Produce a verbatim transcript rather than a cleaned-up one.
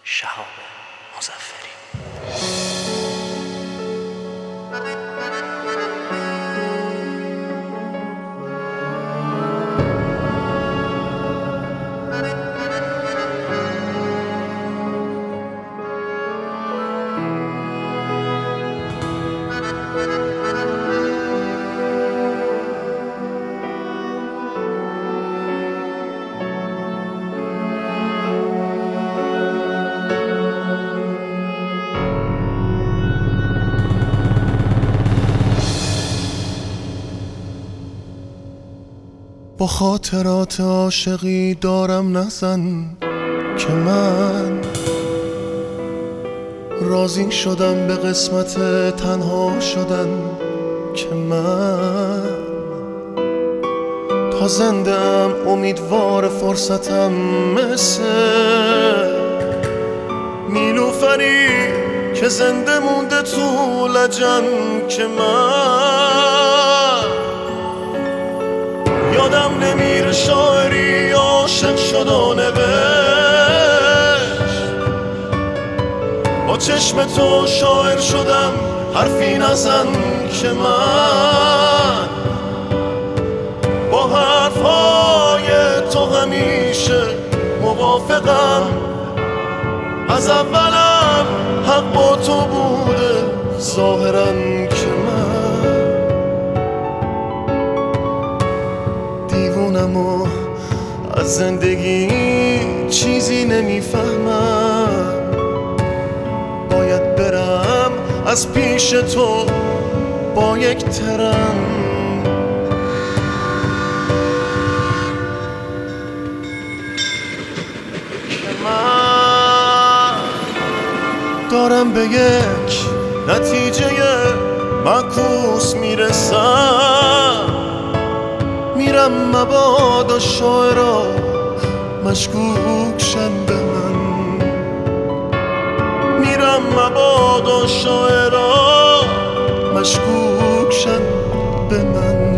شهاب مظفری. با خاطرات عاشقی دارم نزن که من راضی شدم به قسمت تنها شدن که من تا زنده ام امیدوار فرصتم مثل نیلوفری که زنده مونده تو لجن که من یادم نمیره شاعری عاشق شد و نوشت با چشم تو شاعر شدم حرفی نزن که من با حرفهای تو همیشه موافقم از اولم حق با تو بوده ظاهرا که من دیوونم و از زندگی چیزی نمیفهمم باید برم از پیش تو با یک ترن که من دارم به یک نتیجه معکوس میرسم میرم مبادا شاعرها مشکوک شن به من میرم مبادا شاعرها مشکوک شن به من